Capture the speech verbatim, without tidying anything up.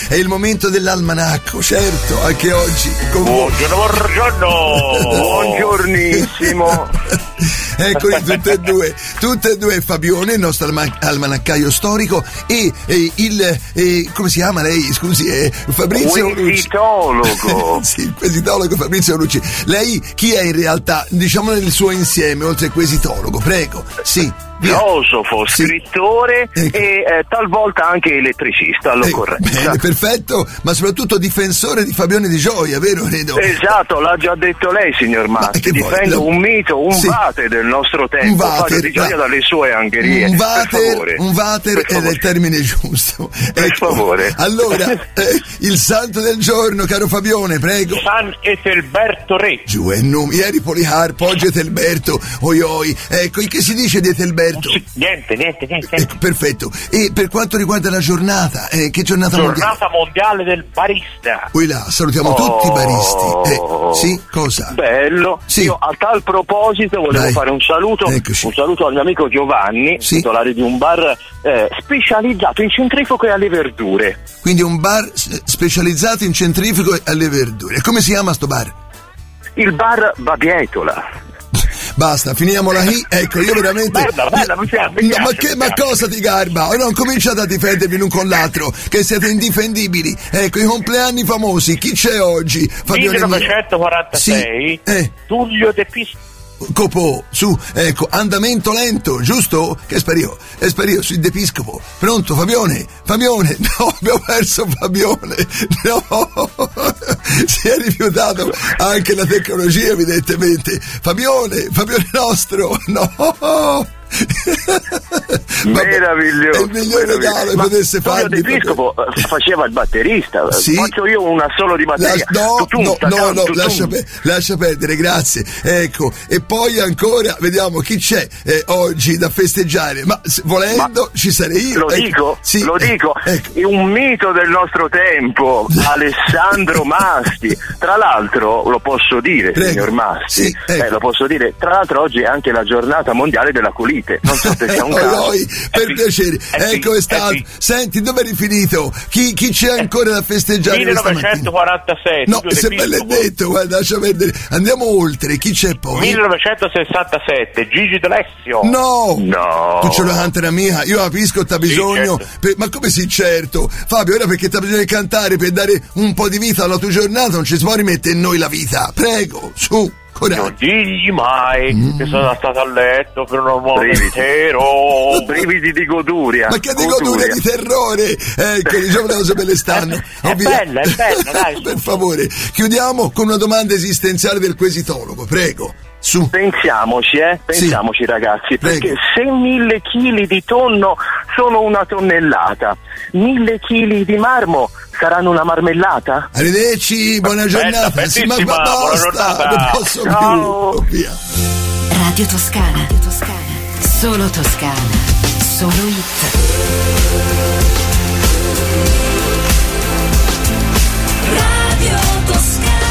è il momento dell'almanacco, certo, anche oggi. Con... Buongiorno, buongiorno. Buongiornissimo. Eccoli tutte e due, tutte e due Fabione, il nostro alma- almanaccaio storico, e, e il, e, come si chiama lei? Scusi, è Fabrizio Quesitologo. Sì, il quesitologo Fabrizio Lucci. Lei chi è in realtà, diciamo nel suo insieme, oltre al quesitologo? Prego, sì. Filosofo, sì. Scrittore ecco. e eh, talvolta anche elettricista, all'occorrenza. Ecco, bene, perfetto, ma soprattutto difensore di Fabione Di Gioia, vero? Credo. Esatto, l'ha già detto lei, signor Massi. Difendo un mito, un sì. vate del nostro tempo. Un vater, Fabio Di Gioia dalle sue angherie. Un per vater, favore. un vater Per è favore. il termine giusto. Per Ecco. favore. Allora, eh, il santo del giorno, caro Fabione, prego. San Etelberto Re. Giù è nome, ieri Policarpo, oggi Etelberto, oi oi. Ecco, che si dice di Etelberto? Niente, niente, niente. Ecco, perfetto. E per quanto riguarda la giornata, eh, che giornata mondiale? Giornata mondiale del barista. Qui là, salutiamo Oh. tutti i baristi. Eh, sì, cosa? Bello. Sì. Io a tal proposito volevo Dai. fare un saluto, Eccoci. un saluto al mio amico Giovanni, Sì. titolare di un bar eh, specializzato in centrifugo e alle verdure. Quindi un bar s- specializzato in centrifugo e alle verdure. E come si chiama sto bar? Il bar Babietola. Basta, finiamo la I. Ecco, io veramente. Bella, bella, mi piace, mi No, piace, ma che mi ma piace. cosa ti garba? O non cominciate a difendervi l'un con l'altro, che siete indifendibili. Ecco, i compleanni famosi, chi c'è oggi? Fabione mio. millenovecentoquarantasei, Sì, eh. Tullio De Pisto. Copò, su, ecco, andamento lento, giusto? Che spario, è spario, su d'Episcopo. Pronto, Fabione? Fabione? No, abbiamo perso Fabione. No, si è rifiutato anche la tecnologia, evidentemente. Fabione, Fabione nostro, no. Meraviglioso. È il miglior regalo che Ma potesse Tullio farmi. De Piscopo eh, faceva il batterista. Sì. Faccio io una solo di batteria. Lascia- no, Tutum, no, tacam, no, no, tutum. lascia, pe- lascia perdere, grazie. Ecco, e poi ancora vediamo chi c'è eh, oggi da festeggiare. Ma se- volendo Ma ci sarei io. Lo ecco. dico, Sì, lo eh, dico, ecco. è un mito del nostro tempo, Alessandro Masti. Tra l'altro, lo posso dire, Prego. signor Masti, Sì, ecco. eh, lo posso dire, tra l'altro oggi è anche la giornata mondiale della colite. Non so se sia un Oi, caso. oi, per sì, piacere, eh sì, ecco è stato. eh sì. Senti, dove eri finito? Chi, chi c'è ancora da festeggiare questa mattina? millenovecentoquarantasei, No, Tullio De se Piscopo. maledetto, guarda, lascia perdere. Andiamo oltre, chi c'è poi? millenovecentosessantasette, Gigi D'Alessio. No! No. Tu ce l'hai cantare mia, io capisco t'ha bisogno, certo. per- ma come sì certo? Fabio, ora perché t'ha bisogno di cantare per dare un po' di vita alla tua giornata, non ci si può rimettere in noi la vita, prego, su, Non coraggio. digli mai Mm. che sono stato a letto per un uomo Brividi. intero. Brividi di goduria. Ma che di goduria di terrore, ecco, diciamo le cose belle stanno. È Ovvia- bella, è bella, dai, Per su. favore, chiudiamo con una domanda esistenziale del quesitologo, prego, su. Pensiamoci, eh? Pensiamoci ragazzi, perché Prego. se mille chili di tonno sono una tonnellata, mille chili di marmo saranno una marmellata? Arrivederci, buona Bella, giornata. Sì, ma, ma bellissima, buona basta, giornata. non posso Ciao. più. Via. Radio Toscana. Radio Toscana. Solo Toscana. Solo hit. Radio Toscana.